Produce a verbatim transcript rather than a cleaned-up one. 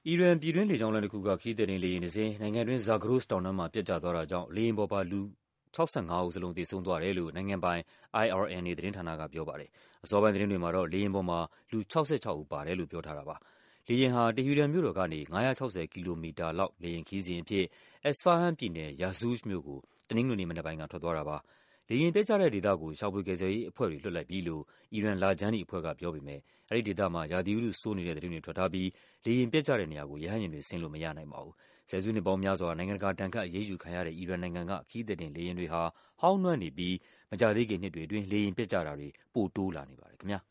အီရန်ပြည်တွင်းလေကြောင်းလိုင်းတခုက ခရီးသည်တင်လေယာဉ်တစင်း နိုင်ငံတွင်း Zagros တောင်တန်းမှာ ပျက်ကျသွားတာကြောင့် လေယာဉ်ပေါ်ပါ လူ ၆၅ ဦးစလုံး သေဆုံးသွားတယ်လို့ နိုင်ငံပိုင် I R N A သတင်းဌာနက ပြောပါတယ်။ အစောပိုင်းသတင်းတွေမှာတော့ လေယာဉ်ပေါ်မှာ လူ ၆၆ ဦးပါတယ်လို့ ပြောထားတာပါ။ လေယာဉ်ဟာ တီဟီရန်မြို့တော်ကနေ ၅၆၀ ကီလိုမီတာလောက် လေယာဉ်ခရီးစဉ်အဖြစ် Esfahan ပြည်နယ်၊ Yasouj မြို့ကို တနင်္ဂနွေနေ့မနက်ပိုင်းက ထွက်သွားတာပါ။ လေယာဉ်ပျက်ကျတဲ့ဒေသကို ရှာဖွေကယ်ဆယ်ရေးအဖွဲ့တွေ လွှတ်လိုက်ပြီလို့ အီရန် လခြမ်းနီအဖွဲ့က ပြောပေမယ့် အဲဒီဒေသမှာ ရာသီဥတုဆိုးနေတဲ့ သတင်းတွေထွက်ထားပြီး လေယာဉ်ပျက်ကျတဲ့နေရာကို ရဟတ်ယာဉ်တွေ ဆင်းလို့မရနိုင်ပါဘူး။ ဆယ်စုနှစ်ပေါင်းများစွာ နိုင်ငံတကာ ဒဏ်ခတ်အရေးယူခံရတဲ့ အီရန်နိုင်ငံက ခရီးသည်တင်လေယာဉ်တွေဟာ ဟောင်းနွမ်းနေပြီး မကြာသေးခင်နှစ်တွေအတွင်း လေယာဉ်ပျက်ကျတာတွေ ပိုတိုးလာနေပါတယ်ခင်ဗျာ